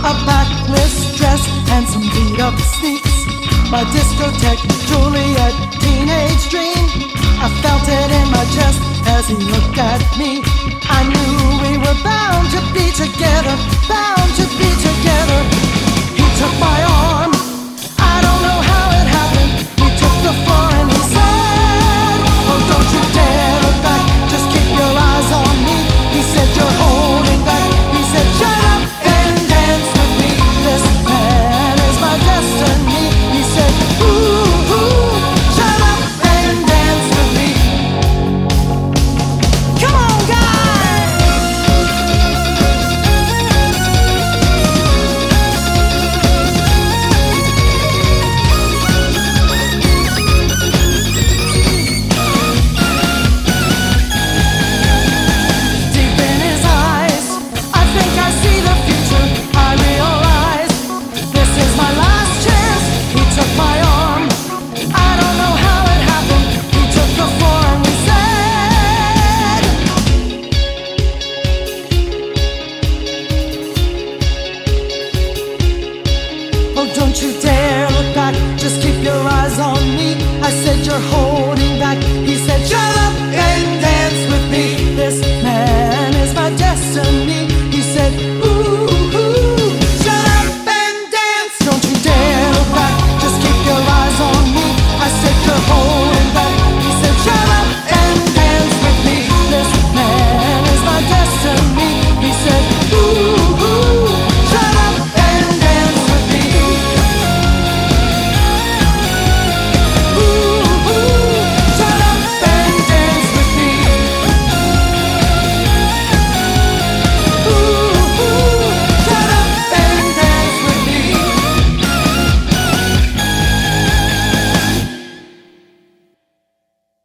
a backless dress and some beat-up sneaks. My discotheque, Juliet, teenage dream. I felt it in my chest as he looked at me. I knew we were bound to be together, bound to be together. He took my arm, I don't know how it happened. We took the floor and he said, oh, don't you dare look back, just keep your eyes on me. He said, you're holding back. He said, shut up and dance with me. This man is my destiny. He said, ooh, shut up and dance with me. Come on, guys! Deep in his eyes, I think I see the future. I realize this is my last chance. He took my arm, I don't know how it happened. He took the floor and he said, oh, don't you dare